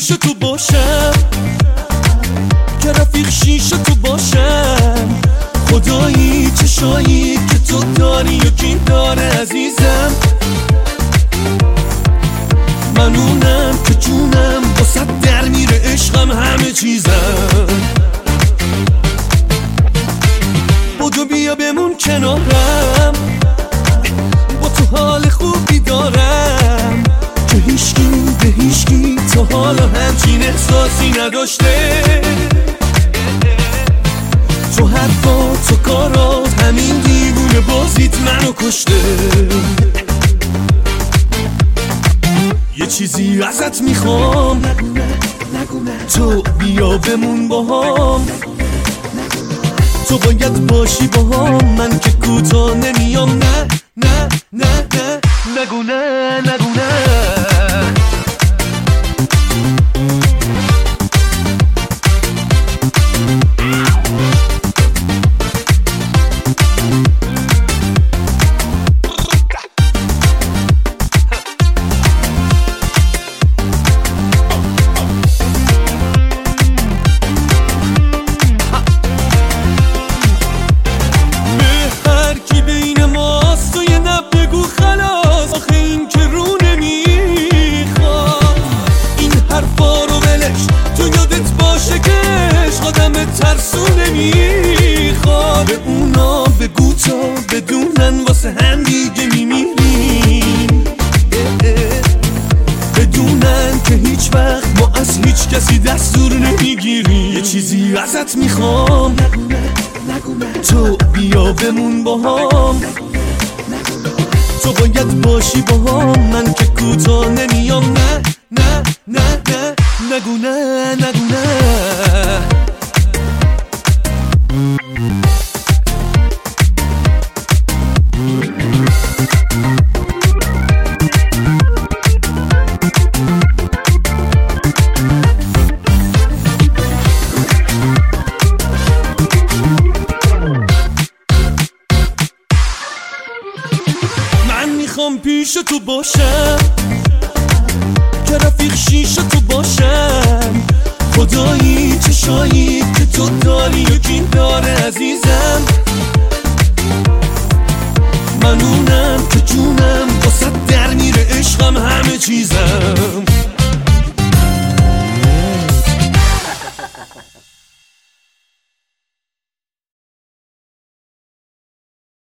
پیش تو باشم، که رفیق شیش تو باشم. خدایی چشایی که تو داری و کی داره عزیزم. من اونم که جونم واسه در میره، عشقم همه چیزم. بدو بیا بمون کنارم، با تو حال خوبی دارم که هیچکی به هیچکی تا حالا همچین احساسی نداشته. تو حرفات تو کارات، همین دیوونه بازیت منو کشته. یه چیزی ازت میخوام، تو بیا بمون باهام. تو باید باشی باهام، من که کوتاه نمیام. نه نه نه نه نگو نه نگو نه. ترسو نمیخواد اونا بگو تا بدونن واسه هم دیگه میمیریم. بدونن که هیچ وقت ما از هیچ کسی دستور نمیگیریم. یه چیزی ازت میخوام، تو بیا بمون باهام. تو باید باشی باهام، من که کوتاه نمیام. نه نه نه نه نگو نه نگو نه. میخوام پیش تو باشم، که رفیق شیش تو باشم. خدایی چشایی که تو داری و کی داره عزیزم. من اونم که جونم واسه در میره،